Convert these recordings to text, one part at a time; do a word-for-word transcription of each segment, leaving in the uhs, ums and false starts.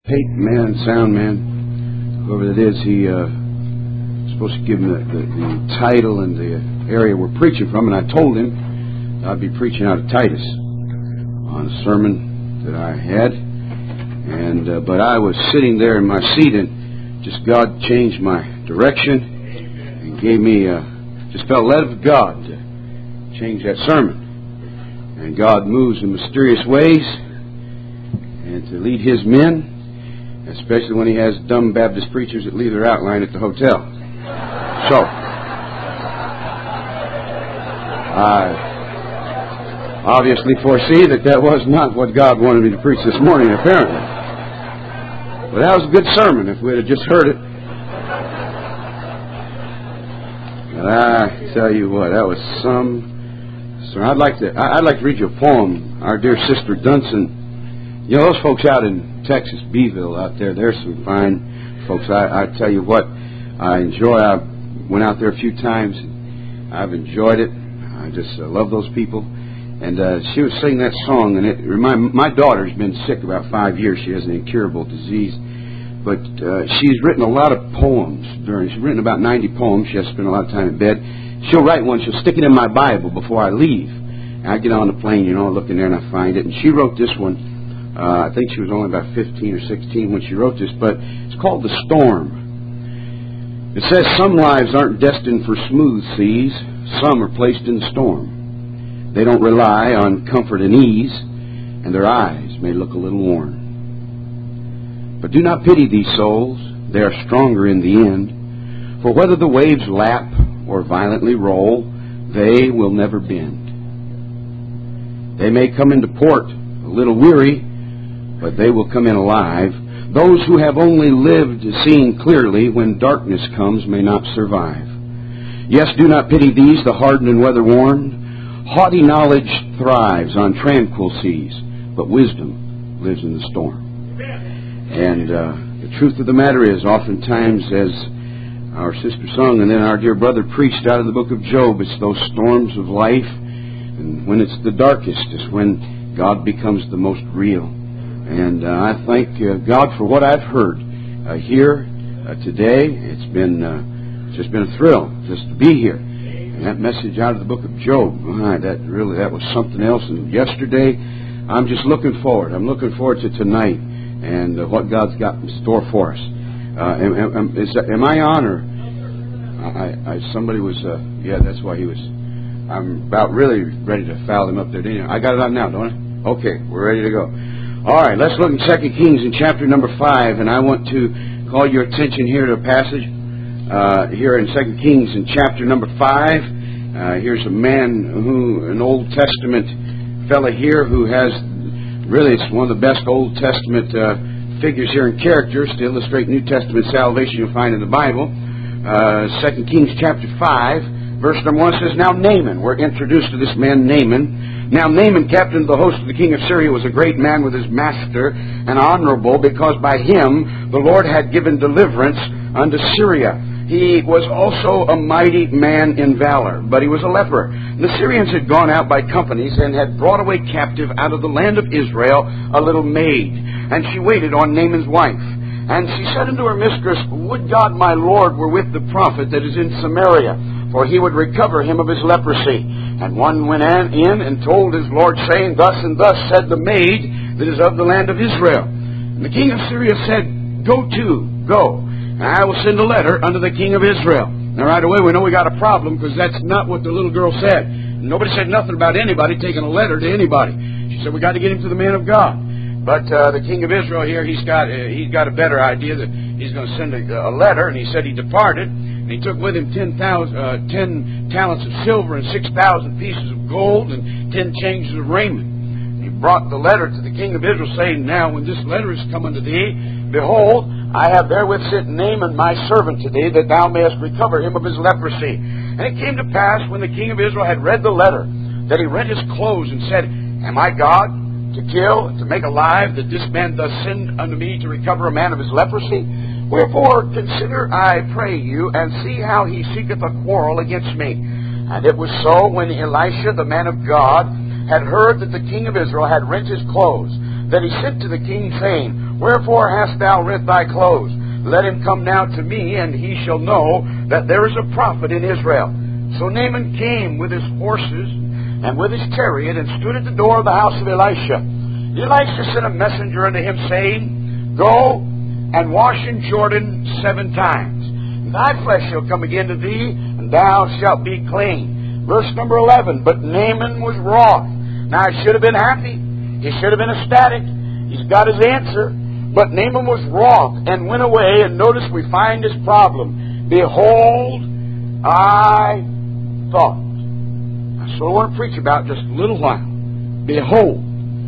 Pate man, sound man, whoever it is, he uh, was supposed to give him the, the, the title and the area we're preaching from, and I told him I'd be preaching out of Titus on a sermon that I had, and uh, but I was sitting there in my seat, and just God changed my direction and gave me, uh, just felt led of God to change that sermon. And God moves in mysterious ways and to lead His men, especially when He has dumb Baptist preachers that leave their outline at the hotel. So, I obviously foresee that that was not what God wanted me to preach this morning, apparently. But that was a good sermon if we'd have just heard it. And I tell you what, that was some... So I'd like to I'd like to read you a poem. Our dear sister Dunson. You know, those folks out in Texas, Beeville out there, there's some fine folks. I, I tell you what, I enjoy. I went out there a few times. I've enjoyed it. I just uh, love those people. And uh, she was singing that song, and it remind my daughter's been sick about five years. She has an incurable disease, but uh, she's written a lot of poems. During she's written about ninety poems. She has to spend a lot of time in bed. She'll write one, she'll stick it in my Bible before I leave. And I get on the plane, you know, I look in there and I find it. And she wrote this one, uh, I think she was only about fifteen or sixteen when she wrote this, but it's called The Storm. It says, some lives aren't destined for smooth seas, some are placed in storm. They don't rely on comfort and ease, and their eyes may look a little worn. But do not pity these souls, they are stronger in the end. For whether the waves lap or violently roll, they will never bend. They may come into port a little weary, but they will come in alive. Those who have only lived seeing clearly when darkness comes may not survive. Yes, do not pity these, the hardened and weather-worn. Haughty knowledge thrives on tranquil seas, but wisdom lives in the storm. And uh, the truth of the matter is, oftentimes, as our sister sung, and then our dear brother preached out of the book of Job, it's those storms of life, and when it's the darkest is when God becomes the most real. And uh, I thank uh, God for what I've heard uh, here uh, today. It's been uh, it's just been a thrill just to be here. And that message out of the book of Job, my, that really that was something else. And yesterday, I'm just looking forward. I'm looking forward to tonight and uh, what God's got in store for us. Uh, am, am, is, am I on, or I, I, somebody was, uh, yeah, that's why he was, I'm about really ready to foul him up there, didn't I? I got it on now, don't I? Okay, we're ready to go. All right, let's look in Second Kings in chapter number five, and I want to call your attention here to a passage uh, here in Second Kings in chapter number five. Uh, here's a man who, an Old Testament fella here who has, really it's one of the best Old Testament uh figures here in characters to illustrate New Testament salvation you'll find in the Bible. Uh, Second Kings chapter five, verse number one says, Now Naaman, we're introduced to this man Naaman. Now Naaman, captain of the host of the king of Syria, was a great man with his master, and honorable, because by him the Lord had given deliverance unto Syria. He was also a mighty man in valor, but he was a leper. The Syrians had gone out by companies and had brought away captive out of the land of Israel a little maid, and she waited on Naaman's wife. And she said unto her mistress, Would God my Lord were with the prophet that is in Samaria, for he would recover him of his leprosy. And one went in and told his Lord, saying, Thus and thus said the maid that is of the land of Israel. And the king of Syria said, Go to, go. I will send a letter unto the king of Israel. Now, right away, we know we got a problem, because that's not what the little girl said. Nobody said nothing about anybody taking a letter to anybody. She said, we got to get him to the man of God. But uh, the king of Israel here, he's got uh, he's got a better idea that he's going to send a, a letter. And he said he departed, and he took with him ten thousand, uh, ten talents of silver and six thousand pieces of gold and ten changes of raiment. And he brought the letter to the king of Israel, saying, Now, when this letter is come unto thee, behold, I have therewith sent Naaman my servant to thee, that thou mayest recover him of his leprosy. And it came to pass, when the king of Israel had read the letter, that he rent his clothes and said, Am I God to kill and to make alive, that this man doth send unto me to recover a man of his leprosy? Wherefore consider, I pray you, and see how he seeketh a quarrel against me. And it was so, when Elisha the man of God had heard that the king of Israel had rent his clothes, that he sent to the king, saying, Wherefore hast thou rent thy clothes? Let him come now to me, and he shall know that there is a prophet in Israel. So Naaman came with his horses and with his chariot, and stood at the door of the house of Elisha. Elisha sent a messenger unto him, saying, Go and wash in Jordan seven times, and thy flesh shall come again to thee, and thou shalt be clean. Verse number eleven, But Naaman was wroth. Now, he should have been happy. He should have been ecstatic. He's got his answer. But Naaman was wroth and went away, and notice we find his problem. Behold, I thought. That's what I want to preach about just a little while. Behold,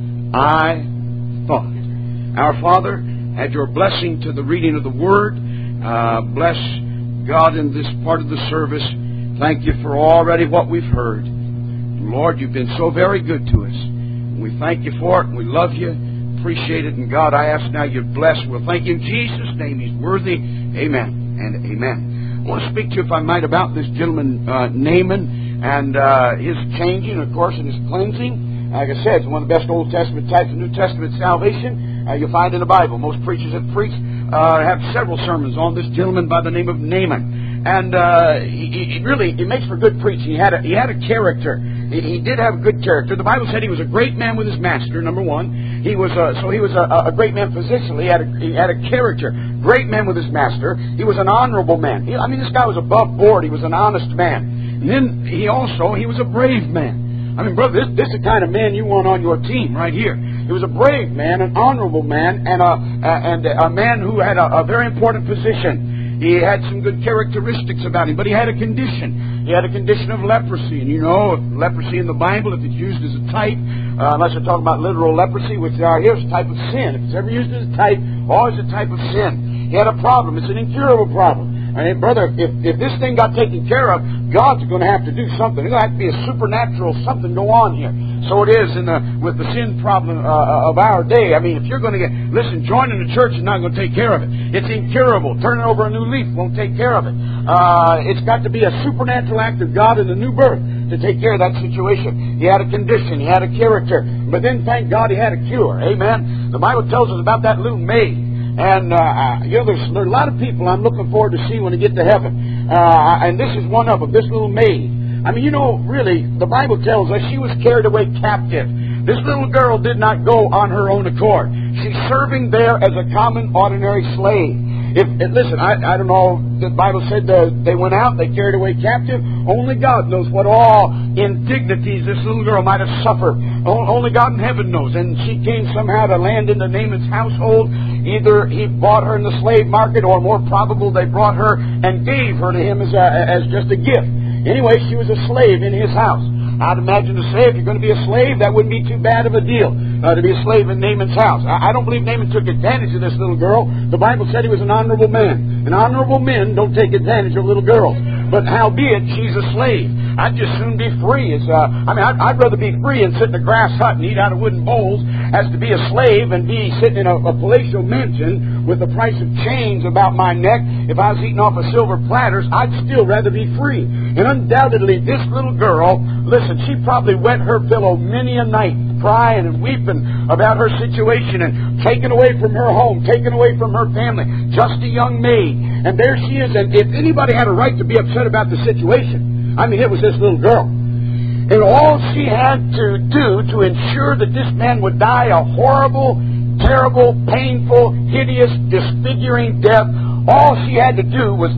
I thought. Our Father, add your blessing to the reading of the Word. Uh, bless God in this part of the service. Thank you for already what we've heard. Lord, you've been so very good to us. And we thank you for it, and we love you. Appreciate it. And God, I ask now you bless. We'll thank you in Jesus' name. He's worthy. Amen and amen. I want to speak to you, if I might, about this gentleman, uh, Naaman, and uh, his changing, of course, and his cleansing. Like I said, it's one of the best Old Testament types of New Testament salvation uh, you'll find in the Bible. Most preachers that preach uh, have several sermons on this gentleman by the name of Naaman. And uh, he, he really, it makes for good preaching. He had a, he had a character. He, he did have a good character. The Bible said he was a great man with his master, number one. He was a, so he was a, a great man physically. He had a, he had a character. Great man with his master. He was an honorable man. He, I mean, this guy was above board. He was an honest man. And then he also, he was a brave man. I mean, brother, this, this is the kind of man you want on your team right here. He was a brave man, an honorable man, and a, a, and a man who had a, a very important position. He had some good characteristics about him, but he had a condition. He had a condition of leprosy. And you know, leprosy in the Bible, if it's used as a type, uh, unless we're talking about literal leprosy, which uh, here's a type of sin. If it's ever used as a type, always a type of sin. He had a problem. It's an incurable problem. I mean, brother, if, if this thing got taken care of, God's going to have to do something. There's going to have to be a supernatural something go on here. So it is in the, with the sin problem uh, of our day. I mean, if you're going to get, listen, joining the church is not going to take care of it. It's incurable. Turning over a new leaf won't take care of it. Uh, it's got to be a supernatural act of God in the new birth to take care of that situation. He had a condition. He had a character. But then, thank God, he had a cure. Amen. The Bible tells us about that little maid. And, uh, you know, there's, there's a lot of people I'm looking forward to see when I get to heaven. Uh, and this is one of them, this little maid. I mean, you know, really, the Bible tells us she was carried away captive. This little girl did not go on her own accord. She's serving there as a common, ordinary slave. If, if listen, I, I don't know, the Bible said uh, they went out, they carried away captive. Only God knows what all indignities this little girl might have suffered. Only God in heaven knows. And she came somehow to land in the Naaman's household. Either he bought her in the slave market, or more probable, they brought her and gave her to him as, a, as just a gift. Anyway, she was a slave in his house. I'd imagine to say, if you're going to be a slave, that wouldn't be too bad of a deal, uh, to be a slave in Naaman's house. I, I don't believe Naaman took advantage of this little girl. The Bible said he was an honorable man. And honorable men don't take advantage of little girls. But howbeit, she's a slave. I'd just soon be free. As, uh, I mean, I'd, I'd rather be free and sit in a grass hut and eat out of wooden bowls as to be a slave and be sitting in a, a palatial mansion with the price of chains about my neck. If I was eating off of silver platters, I'd still rather be free. And undoubtedly, this little girl, listen, she probably wet her pillow many a night, crying and weeping about her situation and taken away from her home, taken away from her family, just a young maid. And there she is. And if anybody had a right to be upset about the situation, I mean, it was this little girl. And all she had to do to ensure that this man would die a horrible, terrible, painful, hideous, disfiguring death, all she had to do was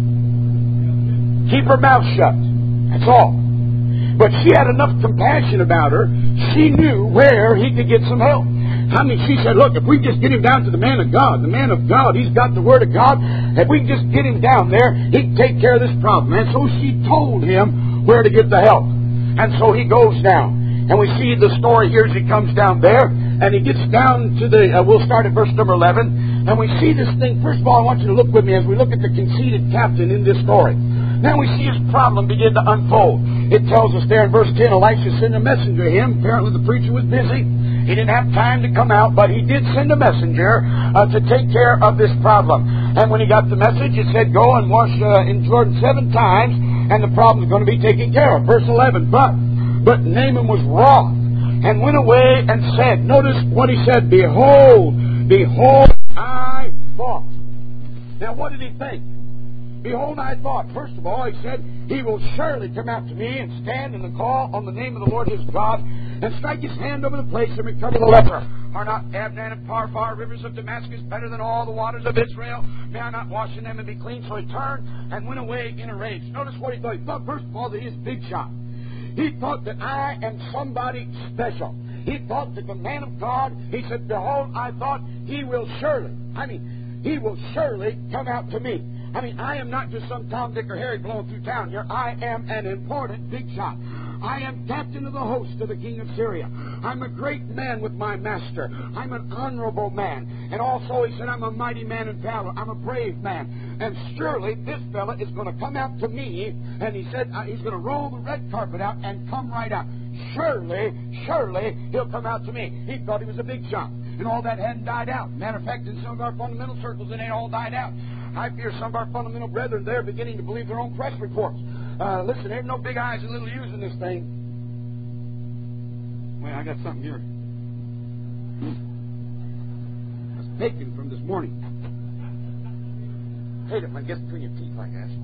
nothing. Keep her mouth shut. That's all. But she had enough compassion about her. She knew where he could get some help. I mean, she said, look, if we just get him down to the man of God, the man of God, he's got the Word of God. If we just get him down there, he can take care of this problem. And so she told him where to get the help. And so he goes down. And we see the story here as he comes down there. And he gets down to the, uh, we'll start at verse number eleven. And we see this thing. First of all, I want you to look with me as we look at the conceited captain in this story. Now we see his problem begin to unfold. It tells us there in verse ten, Elisha sent a messenger to him. Apparently the preacher was busy. He didn't have time to come out, but he did send a messenger uh, to take care of this problem. And when he got the message, it said, go and wash uh, in Jordan seven times, and the problem is going to be taken care of. Verse eleven, but, but Naaman was wroth, and went away and said, notice what he said, behold, Behold, I thought. Now, what did he think? Behold, I thought. First of all, he said, He will surely come out to me and stand in the call on the name of the Lord his God and strike his hand over the place and recover the leper. Are not Abnan and Parfar, rivers of Damascus, better than all the waters of Israel? May I not wash in them and be clean? So he turned and went away in a rage. Notice what he thought. He thought, first of all, that he is big shot. He thought that I am somebody special. He thought that the man of God, he said, behold, I thought he will surely, I mean, he will surely come out to me. I mean, I am not just some Tom, Dick, or Harry blowing through town here. I am an important big shot. I am captain of the host of the king of Syria. I'm a great man with my master. I'm an honorable man. And also, he said, I'm a mighty man in valor. I'm a brave man. And surely this fella is going to come out to me. And he said, uh, he's going to roll the red carpet out and come right out. Surely, surely, he'll come out to me. He thought he was a big shot. And all that hadn't died out. Matter of fact, in some of our fundamental circles, it ain't all died out. I fear some of our fundamental brethren, they're beginning to believe their own press reports. Uh, listen, there's no big I's and little U's in this thing. Wait, I got something here. That's bacon from this morning. Hate it when it gets between your teeth like that.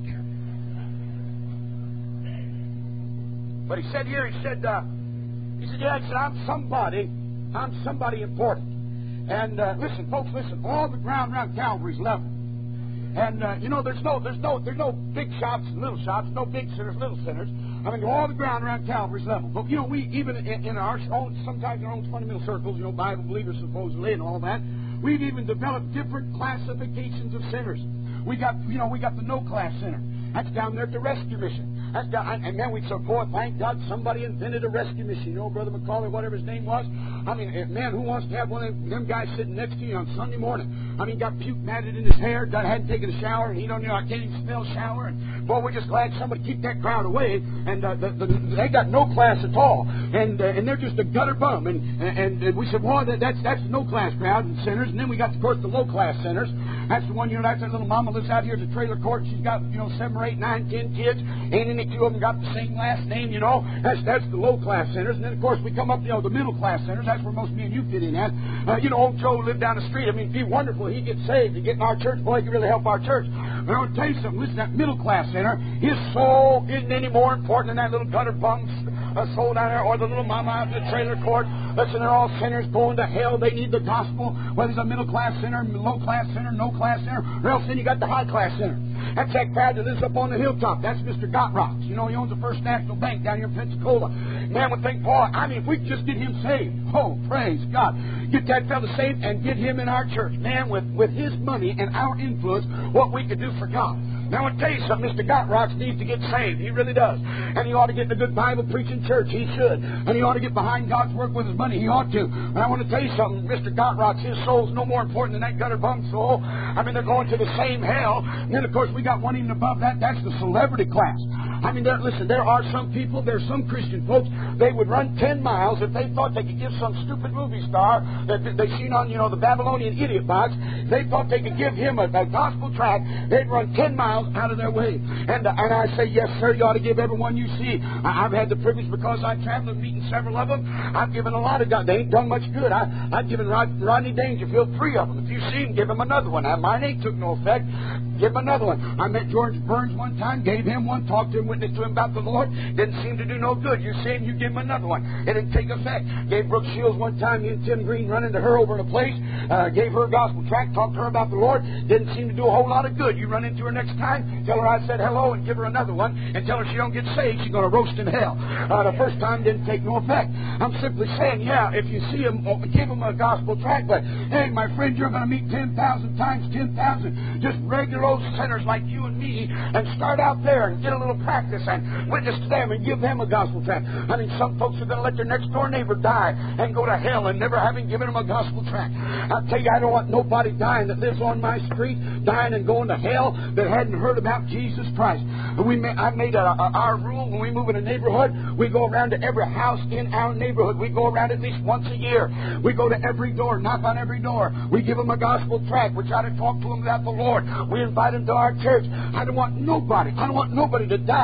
But he said here, he said, uh, he said, yeah, he said, I'm somebody, I'm somebody important. And uh, listen, folks, listen, all the ground around Calvary's level. And, uh, you know, there's no there's no, there's no big shops and little shops, no big sinners, little sinners. I mean, all the ground around Calvary's level. But, you know, we, even in, in our own, sometimes in our own fundamental circles, you know, Bible believers supposedly and all that, we've even developed different classifications of sinners. We got, you know, we got the no-class sinner. That's down there at the rescue mission. That's down, and then we said, boy, thank God somebody invented a rescue mission. You know, Brother McCauley, whatever his name was. I mean, man, who wants to have one of them guys sitting next to you on Sunday morning? I mean, got puke matted in his hair, got, hadn't taken a shower, and he don't, you know, I can't even smell shower. And, boy, we're just glad somebody keep that crowd away. And uh, the, the, they got no class at all. And uh, and they're just a gutter bum. And and, and we said, boy, that, that's that's no class crowd and sinners. And then we got, of course, the low class sinners. That's the one, you know, that's that little mama lives out here at the trailer court. She's got, you know, seven or eight, nine, ten kids. Ain't any two of them got the same last name, you know. That's that's the low class sinners. And then, of course, we come up, you know, the middle class sinners. That's where most of me and you fit in at. Uh, you know, old Joe lived down the street. I mean, it'd be wonderful. He'd get saved and get in our church. Boy, he could really help our church. But I want to tell you something. Listen, that middle class sinner, his soul isn't any more important than that little gutter bum's uh, soul down there or the little mama out in the trailer court. Listen, they're all sinners going to hell. They need the gospel. Whether he's a middle class sinner, low class sinner, no class sinner, or else then you got the high class sinner. That's that crowd that lives up on the hilltop. That's Mister Gotrocks. You know, he owns the First National Bank down here in Pensacola. Man would think, boy, I mean, if we could just get him saved. Oh, praise God. Get that fellow saved and get him in our church. Man, with, with his money and our influence, what we could do for God. Now, I want to tell you something. Mister Gotrocks needs to get saved. He really does. And he ought to get in a good Bible-preaching church. He should. And he ought to get behind God's work with his money. He ought to. But I want to tell you something. Mister Gotrocks, his soul's no more important than that gutter bum soul. I mean, they're going to the same hell. And then, of course, we got one even above that. That's the celebrity class. I mean, there, listen, there are some people, there's some Christian folks, they would run ten miles if they thought they could give some stupid movie star that they seen on, you know, the Babylonian idiot box. They thought they could give him a, a gospel tract. They'd run ten miles out of their way. And uh, and I say, yes, sir, you ought to give everyone you see. I, I've had the privilege because I traveled and meeting several of them. I've given a lot of God. They ain't done much good. I, I've given Rod, Rodney Dangerfield three of them. If you see him, give him another one. Now, mine ain't took no effect. Give him another one. I met George Burns one time, gave him one, talked to him, witnessed to him about the Lord. Didn't seem to do no good. You see him, you give him another one. It didn't take effect. Gave Brooke Shields one time, me and Tim Green run into her over in a place, uh, gave her a gospel tract, talked to her about the Lord. Didn't seem to do a whole lot of good. You run into her next time, tell her I said hello and give her another one, and tell her she don't get saved, she's going to roast in hell. Uh, the first time didn't take no effect. I'm simply saying, yeah, if you see him, give him a gospel tract, but hey, my friend, you're going to meet ten thousand times ten thousand just regular old sinners like you and me, and start out there and get a little practice and witness to them and give them a gospel tract. I mean, some folks are going to let their next door neighbor die and go to hell and never having given them a gospel tract. I'll tell you, I don't want nobody dying that lives on my street, dying and going to hell that hadn't heard about Jesus Christ. We may, I made a, a, our rule when we move in a neighborhood, we go around to every house in our neighborhood. We go around at least once a year. We go to every door, knock on every door. We give them a gospel tract. We try to talk to them about the Lord. We invite them to our church. I don't want nobody, I don't want nobody to die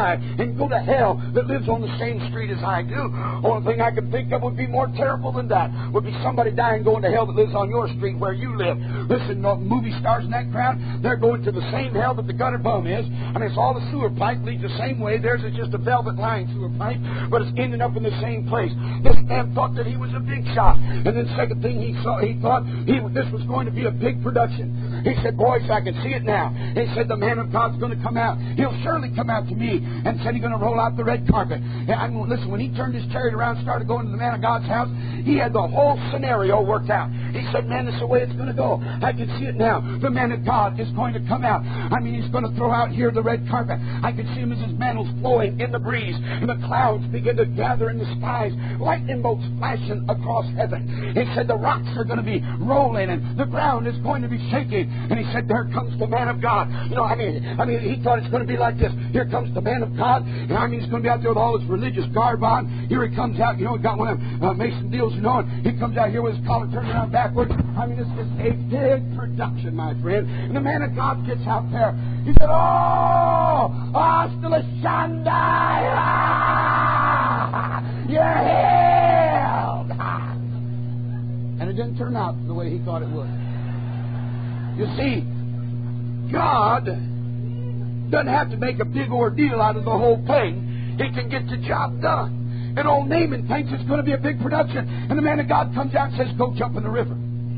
die and go to hell that lives on the same street as I do. Only thing I can think of would be more terrible than that would be somebody dying going to hell that lives on your street where you live. Listen, the movie stars in that crowd, they're going to the same hell that the gutter bum is. I mean, it's all the sewer pipe leads the same way. Theirs is just a velvet lined sewer pipe, but it's ending up in the same place. This man thought that he was a big shot. And then second thing he saw, he thought he, this was going to be a big production. He said, boys, I can see it now. He said, the man of God's going to come out. He'll surely come out to me. And said he's going to roll out the red carpet. And I mean, listen, when he turned his chariot around and started going to the man of God's house, he had the whole scenario worked out. He said, man, this is the way it's going to go. I can see it now. The man of God is going to come out. I mean, he's going to throw out here the red carpet. I can see him as his mantle's flowing in the breeze. And the clouds begin to gather in the skies. Lightning bolts flashing across heaven. He said the rocks are going to be rolling and the ground is going to be shaking. And he said, there comes the man of God. You know, I mean, I mean, he thought it's going to be like this. Here comes the man of God. And I mean, he's going to be out there with all his religious garb on. Here he comes out. You know, he got one of them uh, Mason deals, you know, and he comes out here with his collar turned around backwards. I mean, this is a big production, my friend. And the man of God gets out there. He said, oh, hasta la Shandai. Ah, you're healed. Ah. And it didn't turn out the way he thought it would. You see, God doesn't have to make a big ordeal out of the whole thing. He can get the job done. And old Naaman thinks it's going to be a big production. And the man of God comes out and says, go jump in the river.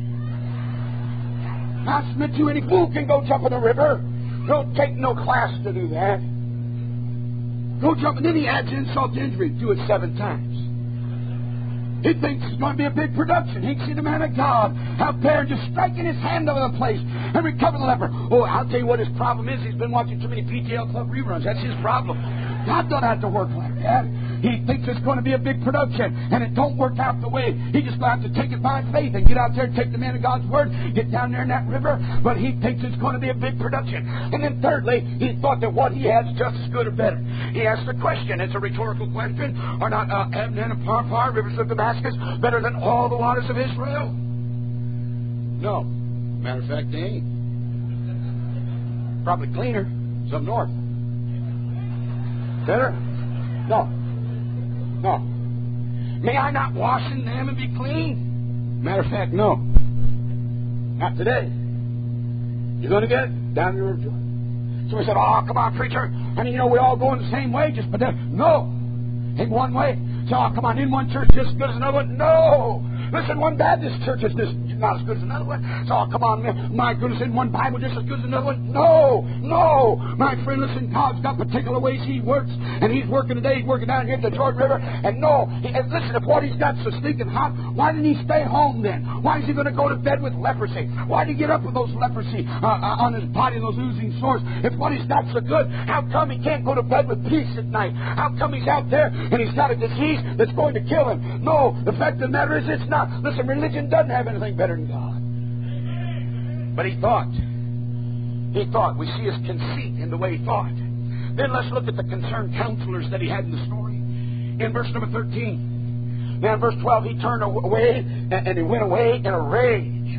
I submit to you, any fool can go jump in the river. Don't take no class to do that. Go jump. And then he adds insult to injury. Do it seven times. He thinks it's going to be a big production. He can see the man of God out there just striking his hand over the place and recover the leper. Oh, I'll tell you what his problem is. He's been watching too many P T L Club reruns. That's his problem. God don't have to work like that. He thinks it's going to be a big production, and it don't work out the way. He just going to have to take it by faith and get out there and take the man of God's word, get down there in that river. But he thinks it's going to be a big production. And then thirdly, he thought that what he has is just as good or better. He asked the question. It's a rhetorical question. Are not uh, Abnan and Pharpar, rivers of Damascus, better than all the waters of Israel? No. Matter of fact, they ain't. Probably cleaner. It's up north. Better? No. No. May I not wash in them and be clean? Matter of fact, no. Not today. You're going to get it down the river Jordan. So we said, oh, come on, preacher. I mean, you know, we all go in the same way, just but then, no. In one way. So, oh, come on, in one church just as good as another one? No. Listen, one Baptist church is just not as good as another one. So, oh, come on, my goodness, in one Bible just as good as another one? No, no. My friend, listen, God's got particular ways He works. And He's working today, He's working down here at the Jordan River. And no, and listen, if what He's got so stinking hot, why didn't He stay home then? Why is He going to go to bed with leprosy? Why did He get up with those leprosy uh, uh, on His body, those oozing sores? If what He's got so good, how come He can't go to bed with peace at night? How come He's out there and He's got a disease that's going to kill Him? No, the fact of the matter is it's not. Listen, religion doesn't have anything better than God. But he thought. He thought. We see his conceit in the way he thought. Then let's look at the concerned counselors that he had in the story. In verse number thirteen. Now in verse twelve, he turned away and he went away in a rage.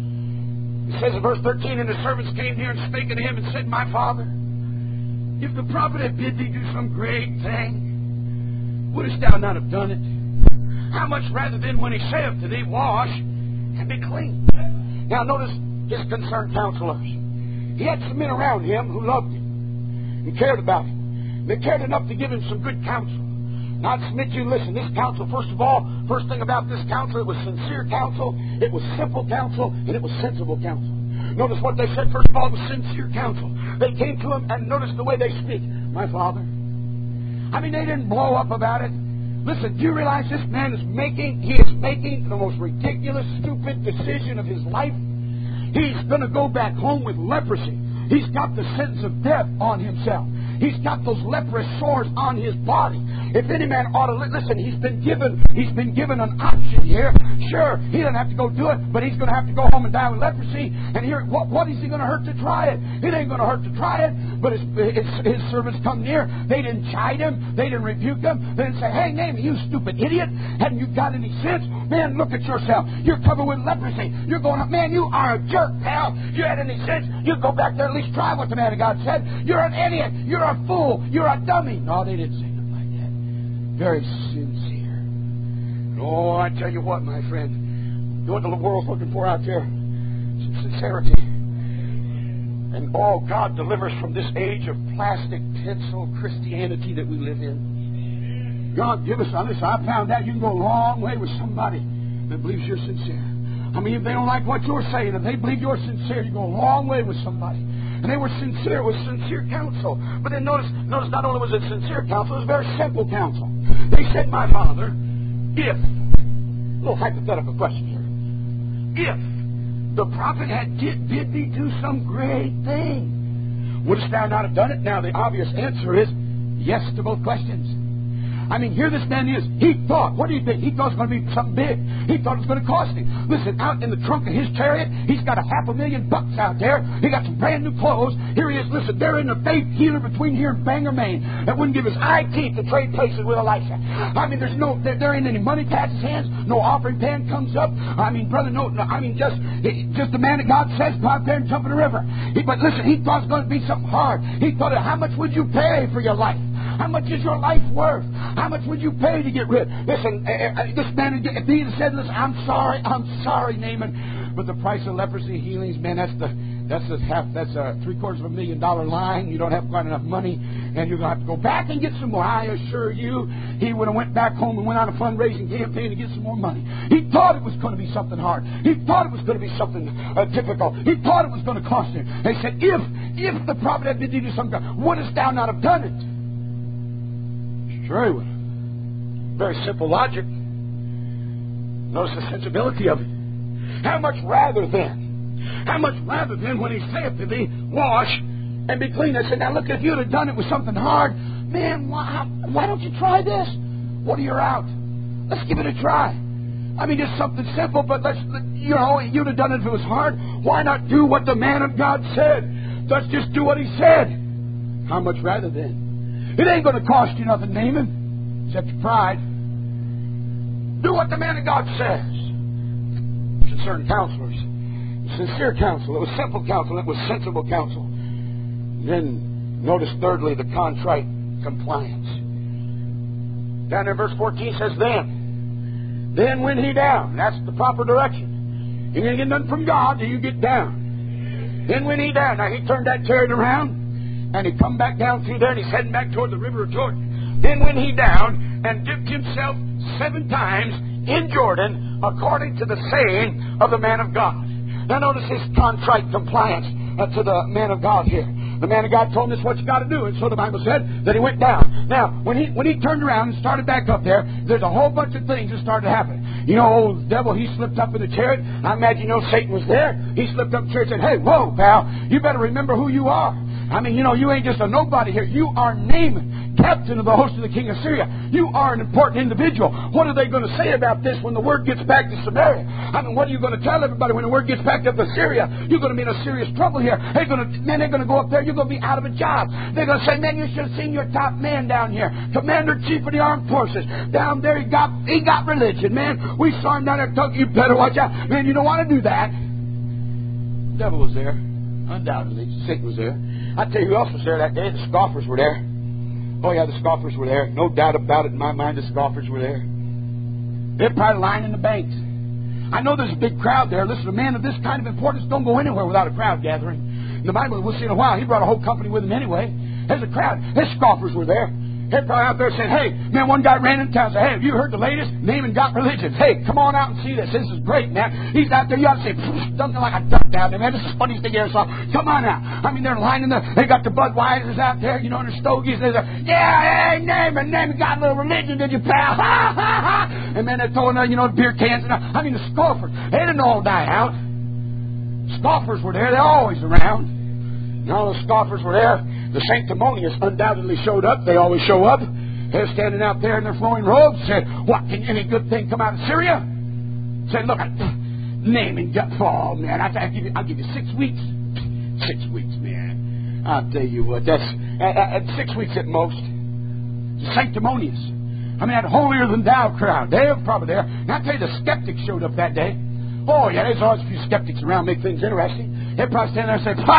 It says in verse thirteen, and the servants came near and spake unto him and said, my father, if the prophet had bid thee do some great thing, wouldest thou not have done it? How much rather than when he saith to thee, wash and be clean? Now notice his concerned counselors. He had some men around him who loved him and cared about him. They cared enough to give him some good counsel. Now I submit to you, listen, this counsel, first of all, first thing about this counsel, it was sincere counsel, it was simple counsel, and it was sensible counsel. Notice what they said, first of all, it was sincere counsel. They came to him, and notice the way they speak. My father. I mean, they didn't blow up about it. Listen, do you realize this man is making, he is making the most ridiculous, stupid decision of his life? He's going to go back home with leprosy. He's got the sentence of death on himself. He's got those leprous sores on his body. If any man ought to listen, he's been given he's been given an option here. Sure, he doesn't have to go do it, but he's going to have to go home and die with leprosy. And here, what, what is he going to hurt to try it? It ain't going to hurt to try it. But his, his, his servants come near. They didn't chide him. They didn't rebuke him. They didn't say, hey, Naaman, you stupid idiot. Haven't you got any sense? Man, look at yourself. You're covered with leprosy. You're going up. Man, you are a jerk, pal. If you had any sense, you'd go back there and at least try what the man of God said. You're an idiot. You're you're a fool. You're a dummy. No, they didn't say nothing like that. Very sincere. Oh, I tell you what, my friend. You know what the world's looking for out there? Some sincerity. And oh, God delivers from this age of plastic tinsel Christianity that we live in. God, give us on this. I found out you can go a long way with somebody that believes you're sincere. I mean, if they don't like what you're saying, if they believe you're sincere, you go a long way with somebody. And they were sincere. It was sincere counsel. But then notice, notice not only was it sincere counsel, it was very simple counsel. They said, my father, if, a little hypothetical question here, if the prophet had did, bid thee do some great thing, wouldst thou not have done it? Now, the obvious answer is yes to both questions. I mean, here this man is. He thought, what do you think? He thought it was going to be something big. He thought it was going to cost him. Listen, out in the trunk of his chariot, he's got a half a million bucks out there. He got some brand new clothes. Here he is. Listen, they're in the faith healer between here and Bangor, Maine, that wouldn't give his eye teeth to trade places with Elisha. I mean, there's no, there, there ain't any money past his hands. No offering pan comes up. I mean, brother, no, no I mean, just, just the man that God says, go out there and jump in the river. He, but listen, he thought it was going to be something hard. He thought, how much would you pay for your life? How much is your life worth? How much would you pay to get rid? Listen, uh, uh, this man, if he had said, listen, I'm sorry, I'm sorry, Naaman, but the price of leprosy healings, man, that's the that's a half, that's a three quarters of a million dollar line. You don't have quite enough money, and you're going to have to go back and get some more. I assure you, he would have went back home and went on a fundraising campaign to get some more money. He thought it was going to be something hard. He thought it was going to be something uh, difficult. He thought it was going to cost him. They said, if if the prophet had bid thee do something, wouldst thou not have done it? Sure he would. Very simple logic. Notice the sensibility of it. How much rather then? How much rather then when he saith to thee, wash and be clean? I said, now look, if you'd have done it with something hard, man, why, why don't you try this? What are you out? Let's give it a try. I mean, just something simple, but let's, you know, you'd have done it if it was hard. Why not do what the man of God said? Let's just do what he said. How much rather then? It ain't going to cost you nothing, Naaman, except your pride. Do what the man of God says. Concerned counselors. Sincere counsel. It was simple counsel. It was sensible counsel. Then, notice thirdly, the contrite compliance. Down there in verse fourteen says, then. Then went he down. That's the proper direction. You ain't get nothing from God till you get down. Then went he down. Now, he turned that chariot around. And he come back down through there, and he's heading back toward the river of Jordan. Then went he down and dipped himself seven times in Jordan, according to the saying of the man of God. Now notice his contrite compliance uh, to the man of God here. The man of God told him this is what you got to do, and so the Bible said that he went down. Now, when he when he turned around and started back up there, there's a whole bunch of things that started to happen. You know, old devil, he slipped up in the chariot. I imagine you know Satan was there. He slipped up in the chariot and said, hey, whoa, pal, you better remember who you are. I mean, you know, you ain't just a nobody here. You are Naaman, captain of the host of the king of Syria. You are an important individual. What are they going to say about this when the word gets back to Samaria? I mean, what are you going to tell everybody when the word gets back up to Syria? You're going to be in a serious trouble here. They're going to, man, they're going to go up there. You're going to be out of a job. They're going to say, man, you should have seen your top man down here, Commander-Chief of the Armed Forces. Down there, he got he got religion, man. We saw him down there talking. You better watch out. Man, you don't want to do that. The devil was there. Undoubtedly. Satan was there. I tell you who else was there that day. The scoffers were there. Oh, yeah, the scoffers were there. No doubt about it in my mind, the scoffers were there. They're probably lining the banks. I know there's a big crowd there. Listen, a man of this kind of importance don't go anywhere without a crowd gathering. In the Bible, we'll see in a while, he brought a whole company with him anyway. There's a crowd. His scoffers were there. They're probably out there saying, hey, man, one guy ran in town and said, hey, have you heard the latest? Naaman got religion. Hey, come on out and see this. This is great, man. He's out there. You ought to say, something like a duck down there, man. This is the funniest thing I ever saw. Come on out. I mean, they're lining the, they got the Budweisers out there, you know, and the Stogies. They're like, yeah, hey, Naaman, Naaman got a little religion, did you, pal? Ha, ha, ha. And man, they're throwing, uh, you know, beer cans. And, uh, I mean, the scoffers, they didn't all die out. Scoffers were there. They're always around. And all the scoffers were there. The sanctimonious undoubtedly showed up. They always show up. They're standing out there in their flowing robes. Said, what, can any good thing come out of Syria? Said, look, Naaman got, oh, man, I, I'll, give you, I'll give you six weeks. Six weeks, man. I'll tell you what, that's uh, uh, six weeks at most. Sanctimonious. I mean, that holier-than-thou crowd. They were probably there. And I'll tell you, the skeptics showed up that day. Oh, yeah, there's always a few skeptics around, make things interesting. They're probably standing there and say, ha!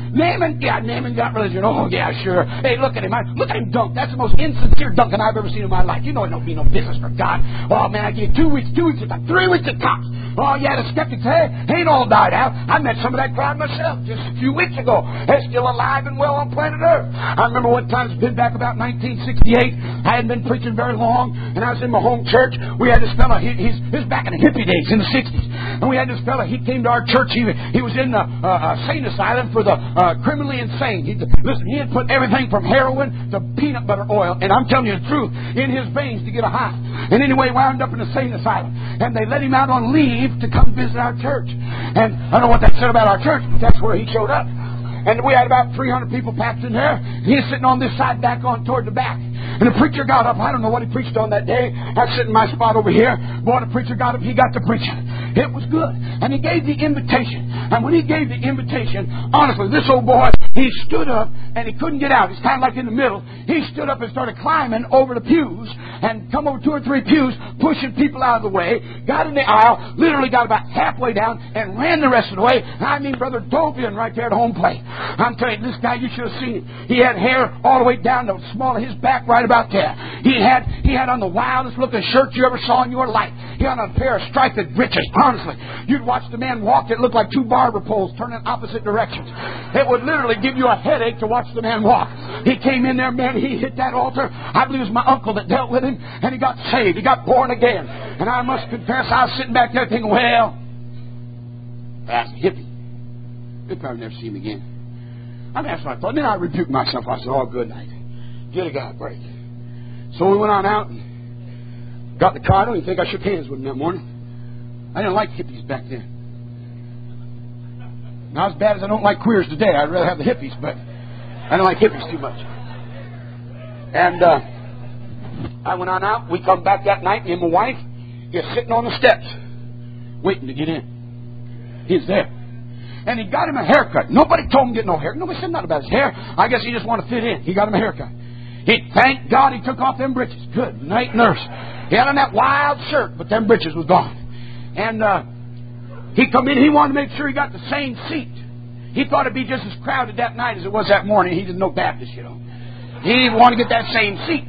Naaman, yeah, Naaman got religion. Oh, yeah, sure. Hey, look at him. I, look at him dunk. That's the most insincere dunking I've ever seen in my life. You know it don't be no business for God. Oh, man, I give you two weeks, two weeks at time, three weeks at tops. Oh, yeah, the skeptics, hey, ain't all died out. I met some of that crowd myself just a few weeks ago. They're still alive and well on planet Earth. I remember one time, it's been back about nineteen sixty-eight. I hadn't been preaching very long, and I was in my home church. We had this fella, he, he's, this was back in the hippie days, in the sixties. And we had this fella, he came to our church. He, he was in the uh, uh, sane asylum for the uh, criminally insane. He, listen, he had put everything from heroin to peanut butter oil, and I'm telling you the truth, in his veins to get a high. And anyway, wound up in the sane asylum. And they let him out on leave to come visit our church. And I don't know what that said about our church, but that's where he showed up. And we had about three hundred people packed in there. He's sitting on this side, back on toward the back. And the preacher got up. I don't know what he preached on that day. I was sitting in my spot over here. Boy, the preacher got up. He got to preaching. It was good. And he gave the invitation. And when he gave the invitation, honestly, this old boy, he stood up and he couldn't get out. He's kind of like in the middle. He stood up and started climbing over the pews and come over two or three pews, pushing people out of the way, got in the aisle, literally got about halfway down and ran the rest of the way. I mean, Brother dove in right there at home plate. I'm telling you, this guy, you should have seen him. He had hair all the way down to the small of his back right about there. He had he had on the wildest looking shirt you ever saw in your life. He had on a pair of striped breeches. Honestly, you'd watch the man walk, it looked like two barber poles turning opposite directions. It would literally give you a headache to watch the man walk. He came in there, man, he hit that altar. I believe it was my uncle that dealt with him, and he got saved. He got born again. And I must confess, I was sitting back there thinking, well, that's a hippie. They'll probably never see him again. I mean, that's what I thought. Then I rebuked myself. I said, oh, good night. Get a God break. So we went on out and got the car. I don't even think I shook hands with him that morning. I didn't like hippies back then. Not as bad as I don't like queers today. I'd rather have the hippies, but I don't like hippies too much. And uh, I went on out. We come back that night, me and my wife is sitting on the steps waiting to get in. He's there. And he got him a haircut. Nobody told him to get no haircut. Nobody said nothing about his hair. I guess he just wanted to fit in. He got him a haircut. He thanked God he took off them breeches. Good night, nurse. He had on that wild shirt, but them breeches was gone. And uh, he come in. He wanted to make sure he got the same seat. He thought it'd be just as crowded that night as it was that morning. He didn't know Baptist, you know. He wanted to get that same seat.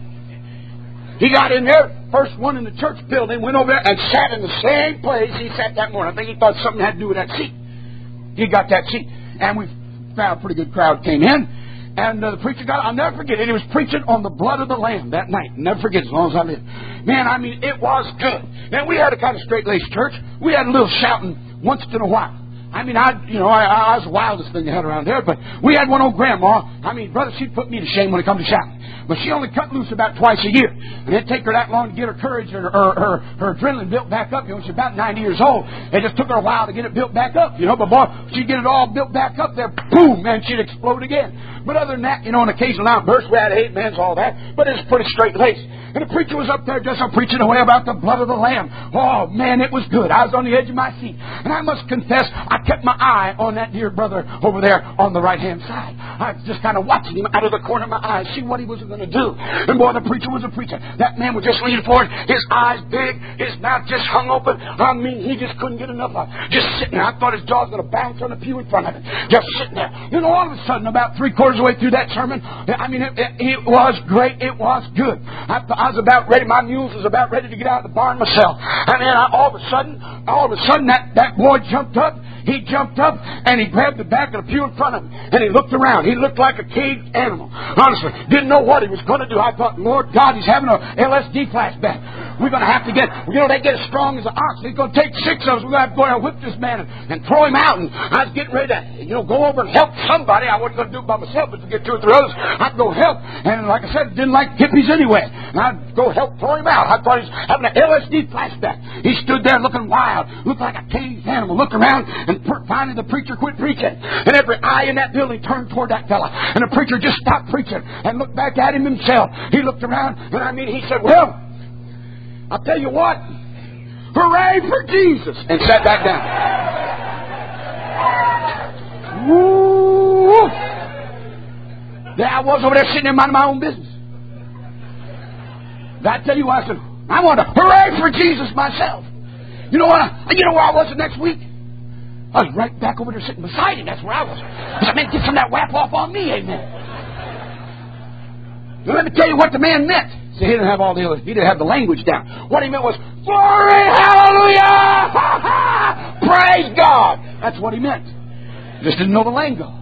He got in there, first one in the church building, went over there and sat in the same place he sat that morning. I think he thought something had to do with that seat. He got that seat. And we found a pretty good crowd came in. And uh, the preacher got, I'll never forget it. He was preaching on the blood of the Lamb that night. Never forget, as long as I live. Man, I mean, it was good. And we had a kind of straight-laced church. We had a little shouting once in a while. I mean, I, you know, I, I was the wildest thing they had around there. But we had one old grandma. I mean, brother, she'd put me to shame when it come to shouting. But she only cut loose about twice a year. And it'd take her that long to get her courage and her, her, her, her adrenaline built back up. You know, she's about ninety years old. It just took her a while to get it built back up. You know, but boy, she'd get it all built back up there. Boom, man, she'd explode again. But other than that, you know, an occasional outburst. We had eight men's, all that. But it was pretty straight-laced. And the preacher was up there just preaching away about the blood of the Lamb. Oh, man, it was good. I was on the edge of my seat. And I must confess, I kept my eye on that dear brother over there on the right-hand side. I was just kind of watching him out of the corner of my eye, see what he was going to do. And boy, the preacher was a preacher. That man was just leaning forward, his eyes big, his mouth just hung open. I mean, he just couldn't get enough of it. Just sitting there. I thought his jaw was going to bounce on the pew in front of him. Just sitting there. You know, all of a sudden, about three quarters of the way through that sermon, I mean, it, it, it was great. It was good. I, I was about ready. My mules was about ready to get out of the barn myself. And then I, all of a sudden, all of a sudden, that, that boy jumped up. He jumped up and he grabbed the back of the pew in front of him. And he looked around. He looked like a caged animal. Honestly, didn't know what he was going to do. I thought, Lord God, he's having a L S D flashback. We're going to have to get, you know, they get as strong as an ox. He's going to take six of us. We're going to have to go and whip this man and, and throw him out. And I was getting ready to, you know, go over and help somebody. I wasn't going to do it by myself, but to get two or three others, I'd go help. And like I said, didn't like hippies anyway. And I'd go help throw him out. I thought he was having an L S D flashback. He stood there looking wild, looked like a caged animal, looked around, and finally the preacher quit preaching. And every eye in that building turned toward that fella. And the preacher just stopped preaching and looked back at him himself. He looked around, and I mean, he said, well, I'll tell you what, hooray for Jesus, and sat back down. Woo! There I was over there sitting there minding my own business. I tell you what, I said, I want to hooray for Jesus myself. You know what? You know where I was the next week? I was right back over there sitting beside him. That's where I was. I said, man, get some of that whap off on me, amen. Now let me tell you what the man meant. See, he didn't have all the he didn't have the language down. What he meant was, glory, hallelujah, ha, ha, praise God. That's what he meant. He just didn't know the lingo.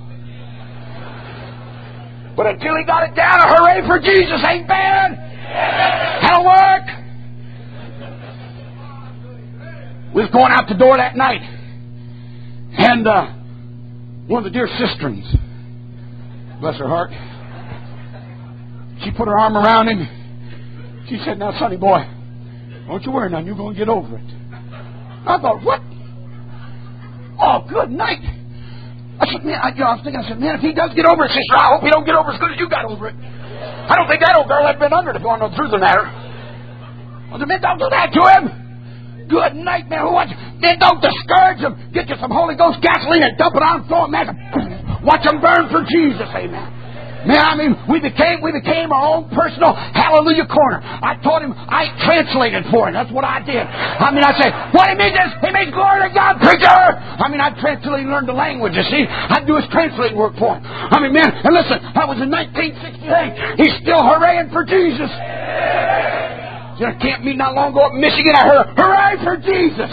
But until he got it down, a hooray for Jesus, ain't bad. That'll work. We was going out the door that night, and uh, one of the dear sisterns, bless her heart, she put her arm around him. She said, now, sonny boy, don't you worry now, you're going to get over it. I thought, what? Oh, good night. I said, man, I, you know, I was thinking, I said, man, if he does get over it, sister, I hope he don't get over it as good as you got over it. I don't think that old girl had been under it if you want to know the truth of the matter. I said, man, don't do that to him. Good night, man. Who wants you? Man, don't discourage him. Get you some Holy Ghost gasoline and dump it on, throw him back. Watch him burn for Jesus, amen. Man, I mean, we became we became our own personal hallelujah corner. I taught him, I translated for him. That's what I did. I mean, I'd say, what he means is, he means glory to God, preacher. I mean, I'd translate and learn the language, you see. I'd do his translating work for him. I mean, man, and listen, that was in nineteen sixty-eight. He's still hooraying for Jesus. You know, camp meeting not long ago up in Michigan, I heard, hooray for Jesus.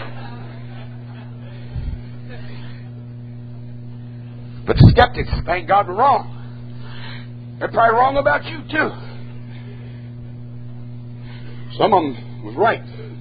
But the skeptics, thank God, were wrong. They're probably wrong about you too. Some of them was right.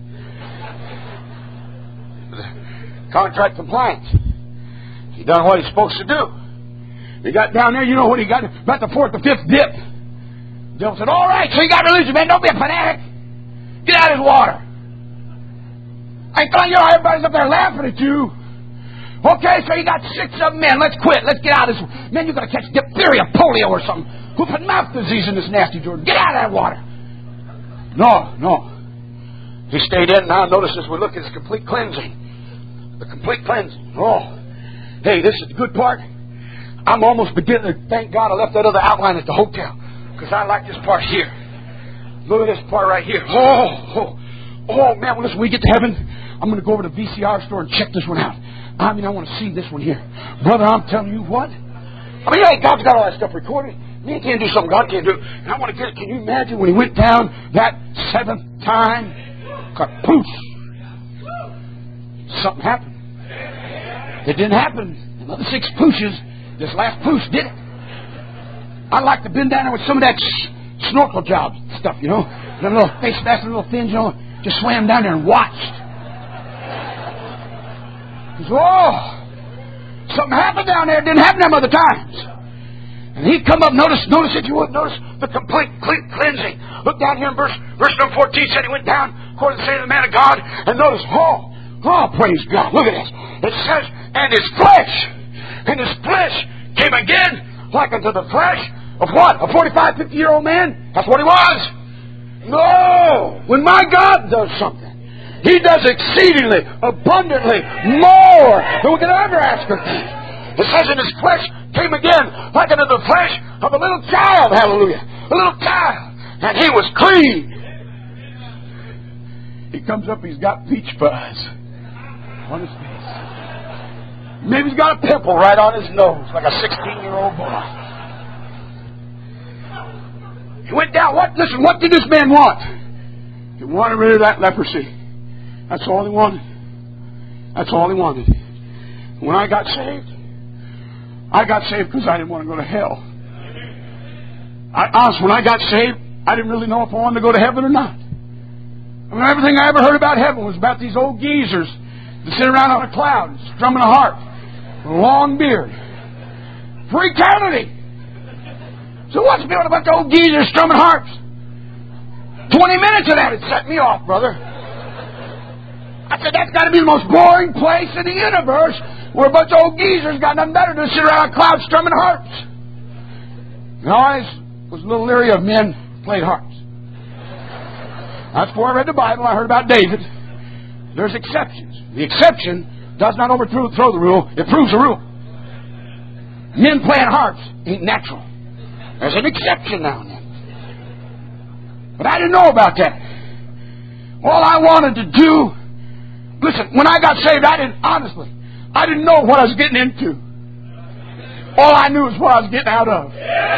Contract compliance. He done what he's supposed to do. He got down there, you know what he got? About the fourth or fifth dip. The devil said, all right, so you got religion, man. Don't be a fanatic. Get out of his water. I thought, you know, everybody's up there laughing at you. Okay, so you got six of them in. Let's quit. Let's get out of this. Man, you're going to catch diphtheria, polio, or something. Whoop and mouth disease in this nasty Jordan. Get out of that water. No, no. He stayed in. Now notice as we look at his complete cleansing. The complete cleansing. Oh. Hey, this is the good part. I'm almost beginning to thank God I left that other outline at the hotel. Because I like this part here. Look at this part right here. Oh, oh. Oh, man, well, listen, when we get to heaven, I'm going to go over to the V C R store and check this one out. I mean, I want to see this one here. Brother, I'm telling you what. I mean, hey, God's got all that stuff recorded. Man can't do something God can't do. And I want to get it. Can you imagine when he went down that seventh time? Kapoosh. Something happened. It didn't happen. Another six pooshes. This last poosh did it. I'd like to bend down there with some of that sh- snorkel job stuff, you know. The little face mask and little fins, you know. Just swam down there and watched. He said, oh, something happened down there. It didn't happen them other times. And he'd come up, notice, notice if you would, notice the complete cleansing. Look down here in verse, verse number fourteen, said he went down, according to the saying of the man of God, and notice, oh, oh, praise God, look at this. It says, and his flesh, and his flesh came again, like unto the flesh of what? A forty-five, fifty-year-old man? That's what he was. No! When my God does something, He does exceedingly, abundantly, more than we can ever ask or think. It says, and his flesh came again like unto the flesh of a little child. Hallelujah. A little child. And he was clean. He comes up, he's got peach fuzz on his face. Maybe he's got a pimple right on his nose, like a sixteen-year-old boy. He went down. What? Listen, what did this man want? He wanted rid of that leprosy. That's all he wanted. That's all he wanted. When I got saved, I got saved because I didn't want to go to hell. I, honestly, when I got saved, I didn't really know if I wanted to go to heaven or not. I mean, everything I ever heard about heaven was about these old geezers that sit around on a cloud strumming a harp with a long beard for eternity. So what's the deal with a bunch of old geezers strumming harps? Twenty minutes of that had set me off, brother. I said, that's got to be the most boring place in the universe where a bunch of old geezers got nothing better to sit around on a cloud strumming harps. And I was a little leery of men who played harps. That's before I read the Bible. I heard about David. There's exceptions. The exception does not overthrow the rule. It proves the rule. Men playing harps ain't natural. There's an exception now and then. But I didn't know about that. All I wanted to do... Listen, when I got saved, I didn't... Honestly, I didn't know what I was getting into. All I knew was what I was getting out of.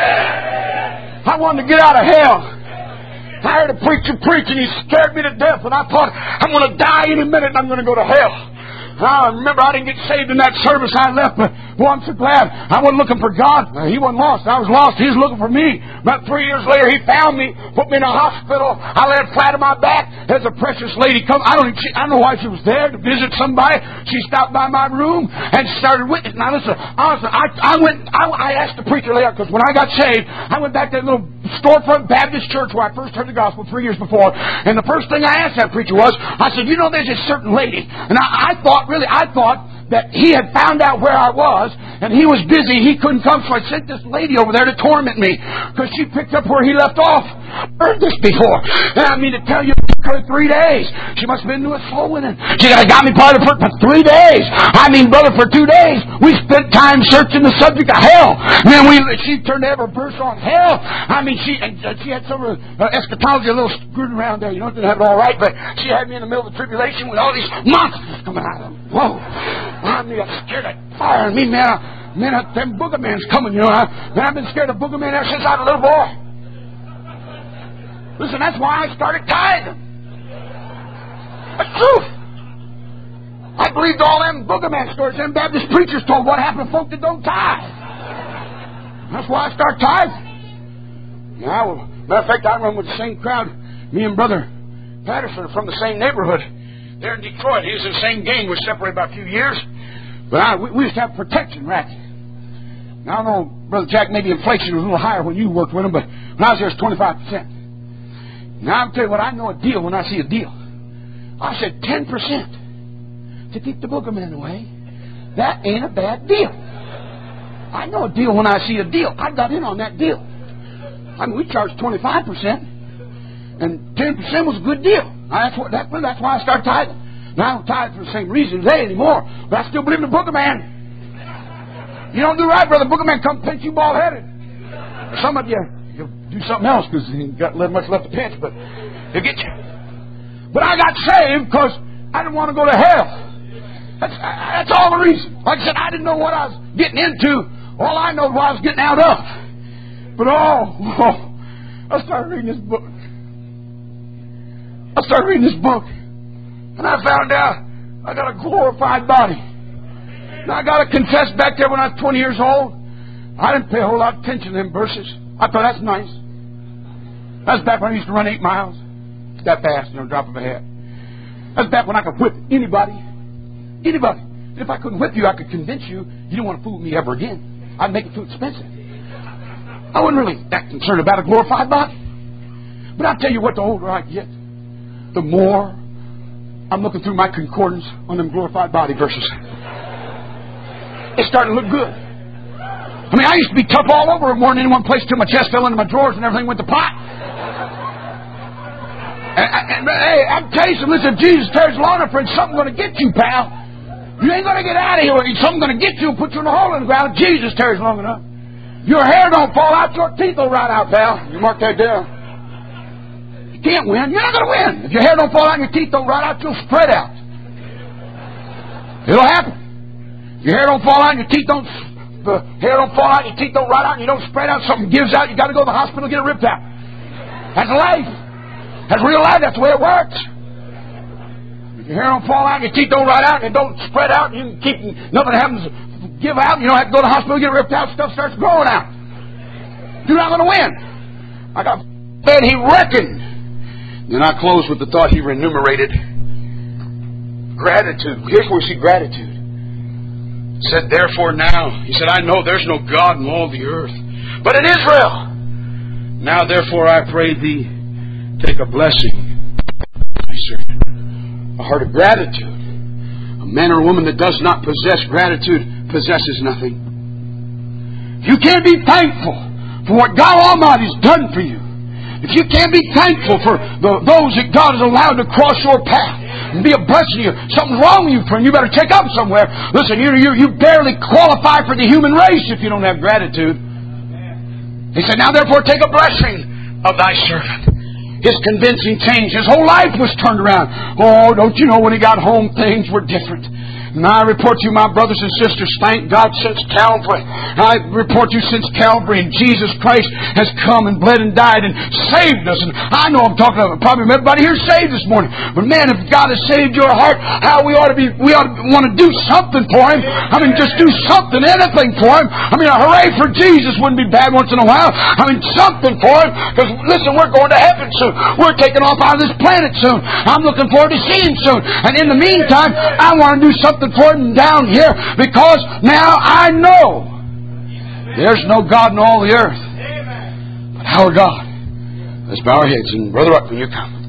I wanted to get out of hell. I heard a preacher preach and he scared me to death, and I thought, I'm going to die any minute and I'm going to go to hell. I remember I didn't get saved in that service. I left, but boy, I'm so glad. I wasn't looking for God. He wasn't lost. I was lost. He was looking for me. About three years later, He found me, put me in a hospital. I laid flat on my back. There's a precious lady come. I don't, she, I don't know why she was there to visit somebody. She stopped by my room and started witnessing. Now listen, honestly, I, I went. I, I asked the preacher later, because when I got saved, I went back to that little storefront Baptist church where I first heard the gospel three years before. And the first thing I asked that preacher was, I said, you know, there's this certain lady, and I, I thought. Really, I thought that he had found out where I was, and he was busy. He couldn't come, so I sent this lady over there to torment me, because she picked up where he left off. I heard this before. And I mean to tell you, it took her three days. She must have been to a soul winning. She got me part of for three days. I mean, brother, for two days, we spent time searching the subject of hell. Man, we she turned every verse on hell. I mean, she and she had some of uh, eschatology a little screwed around there. You know, didn't have it all right, but she had me in the middle of the tribulation with all these monsters coming out of them. Whoa. I mean, I'm scared of fire. I mean, man, I, man, I, them booger man's coming, you know. I, man, I've been scared of booger man ever since I was a little boy. Listen, that's why I started tithing. That's truth. I believed all them booger man stories them Baptist preachers told what happened to folk that don't tithe. That's why I started tithing. Now, well, matter of fact, I run with the same crowd. Me and Brother Patterson are from the same neighborhood. They're in Detroit. He was in the same gang. We're separated by a few years. But I, we, we used to have a protection racket. Now, I don't know, Brother Jack, maybe inflation was a little higher when you worked with him, but when I was there, it was twenty-five percent. Now, I'll tell you what, I know a deal when I see a deal. I said ten percent to keep the booger man away. That ain't a bad deal. I know a deal when I see a deal. I got in on that deal. I mean, we charged twenty-five percent, and ten percent was a good deal. That's what. That, that's why I started tithing. Now, I don't tithe for the same reason today anymore, but I still believe in the booger man. You don't do right, brother. Booger man come pinch you bald headed. Some of you, you'll do something else because you ain't got much left to pinch, but he'll get you. But I got saved because I didn't want to go to hell. That's, that's all the reason. Like I said, I didn't know what I was getting into. All I know was what I was getting out of. But oh, oh I started reading this book. I started reading this book, and I found out I got a glorified body. Now, I got to confess, back there when I was twenty years old, I didn't pay a whole lot of attention to them verses. I thought, that's nice. That's back when I used to run eight miles. That fast, you know, drop of a hat. That's back when I could whip anybody. Anybody. And if I couldn't whip you, I could convince you you didn't want to fool me ever again. I'd make it too expensive. I wasn't really that concerned about a glorified body. But I'll tell you what, the older I get, the more I'm looking through my concordance on them glorified body verses. It's starting to look good. I mean, I used to be tough all over more than any one place till my chest fell into my drawers and everything went to pot. And, and, and hey, I'm telling you, listen, if Jesus tears long enough, friend, something's going to get you, pal. You ain't going to get out of here. Something's going to get you and put you in a hole in the ground. Jesus tears long enough. Your hair don't fall out, your teeth will rot out, pal. You mark that down. You can't win. You're not going to win. If your hair don't fall out and your teeth don't rot out, you'll spread out. It'll happen. Your hair don't fall out and your teeth don't the hair don't fall out and your teeth don't rot out and you don't spread out. Something gives out. You got to go to the hospital and get it ripped out. That's life. That's real life. That's the way it works. If your hair don't fall out and your teeth don't rot out and it don't spread out, and you can keep nothing happens. Give out. You don't have to go to the hospital and get it ripped out. Stuff starts growing out. You're not going to win. I got said he reckoned. Then I close with the thought he remunerated gratitude. Here's where we see gratitude. He said, therefore now, he said, I know there's no God in all the earth, but in Israel. Now therefore I pray thee, take a blessing, my servant. A heart of gratitude. A man or a woman that does not possess gratitude possesses nothing. If you can't be thankful for what God Almighty has done for you, if you can't be thankful for the, those that God has allowed to cross your path and be a blessing to you, something's wrong with you, friend. You better check up somewhere. Listen, you, you, you barely qualify for the human race if you don't have gratitude. He said, now therefore take a blessing of thy servant. His convincing change. His whole life was turned around. Oh, don't you know when he got home things were different. And I report to you, my brothers and sisters, thank God since Calvary. I report to you since Calvary and Jesus Christ has come and bled and died and saved us. And I know I'm talking about probably everybody here saved this morning. But man, if God has saved your heart, how we ought to be, we ought to want to do something for Him. I mean, just do something, anything for Him. I mean, a hooray for Jesus wouldn't be bad once in a while. I mean, something for Him. Because listen, we're going to heaven soon. We're taking off out of this planet soon. I'm looking forward to seeing Him soon. And in the meantime, I want to do something for Him down here, because now I know there's no God in all the earth but our God. Let's bow our heads, and Brother Ruck, when you come.